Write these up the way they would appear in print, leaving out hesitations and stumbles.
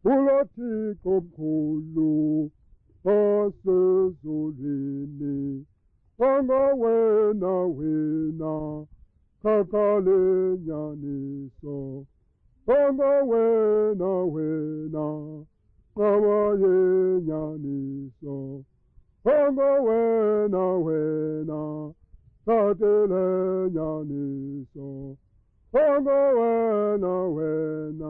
ulothixo mkhulu osezulwini ongowena wena khakalenyaniso ongowena wena qawayenyaniso ongowena wena tatelenyaniso ongowena wena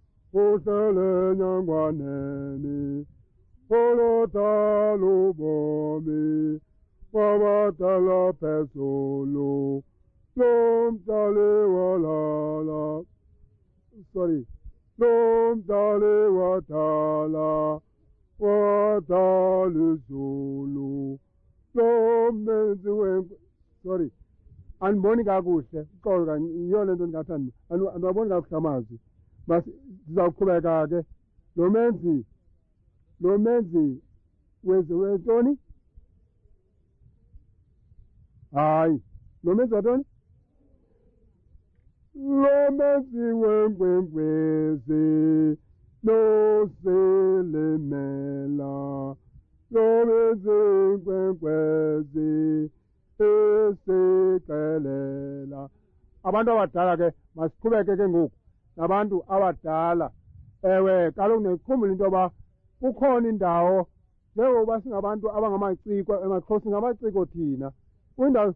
uhlelenyangwaneni olodala ubomi wabatala phezulu lomdali walala lomdali wadala wadala izulu lomenzi andiboni kakuhle uxolo yiyo le nto ndingathandi andibaboni kakuhle amazwi ndizawuqhubeka ke lo menzi wentoni hayi lo menzi watoni lo menzi wenkwenkwezi noselemela lo menzi wenkwenkwezi esixelela abantu abadala ke masiqhubeke ke ngoku nabantu abadala ewe kaloku nekhumbula into yoba kukhona indawo njengoba singabantu abangamaciko emaXhosa ngamaciko thina kwindawo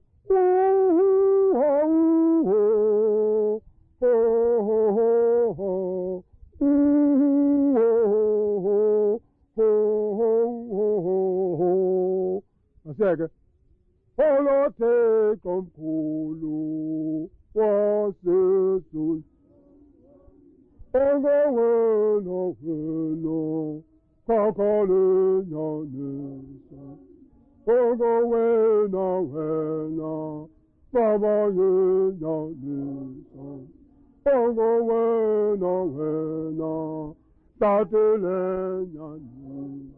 masiyeke olothixo mkhulu wasezulwini ongowena wena khakalenyaniso ongowena wena babayenyaniso ongowena wena tatelenyaniso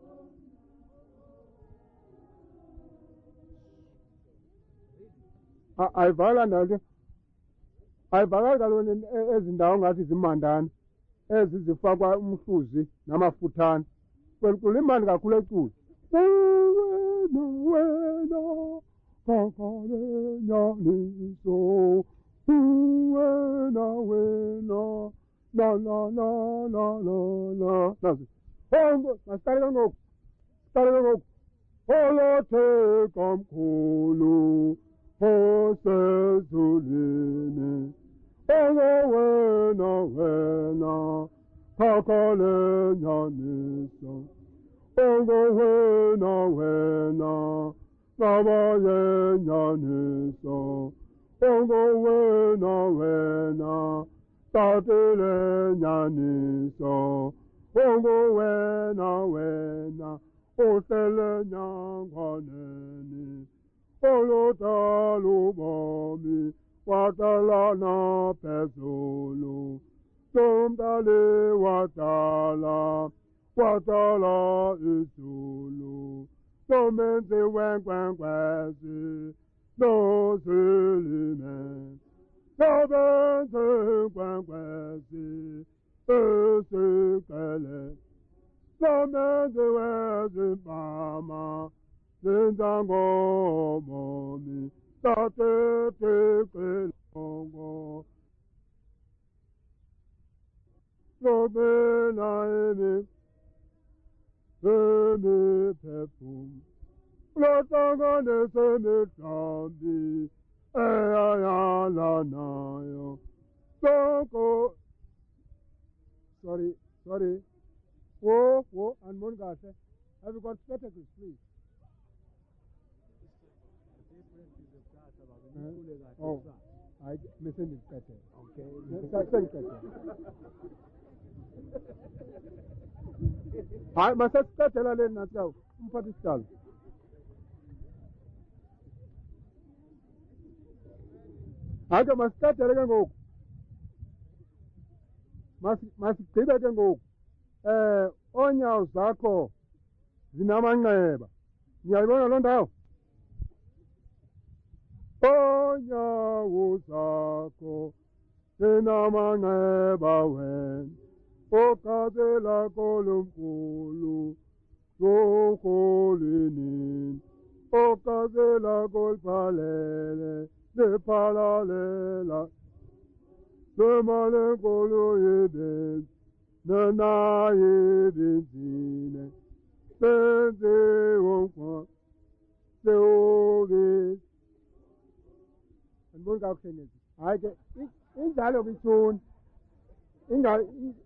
ayivala ndake ayivakali kaloku ezi ndawo ngathi zimandana ezi zifakwa umhluzi namafuthana kulimandi kakhulu eculo wena khakalenyaniso wena nazi masiqale ke ngoku olothixo mkhulu osezulwini ongowena wena khakalenyaniso ongowena wena qabayenyaniso ongowena wena tatelenyaniso ongowena wena uhlelenyangwaneni olodala ubomi wadalana phezulu lomdali wadala izulu lomenzi wenkwenkwezi noselimela lomenzi wenkwenkwezi esixelela lomenzi wezimpama zinzangobomi tateteqelongo lobela emiphefumlo lohlanganise emihlambi eyayalanayo sonke sorry wo andiboni kahle have you got spectacles please hayi mesendikuqedele okay sendiqedele hayi masesiqedela leni nathi kawu umphathi isihlalo hayi ke masiqedele ke ngoku masigqibe ke ngoku onyawo zakho zinamanxeba niyayibona loo ndawo onyawo zakho zinamanxeba wena okazela kolomkhulu sokolweni okazela kolphalele lephalalela lemale nkolo yeben nana yebenzine benze wonkwa seobe andiboni kakuhle nezi hayi ke injalo ke itshoni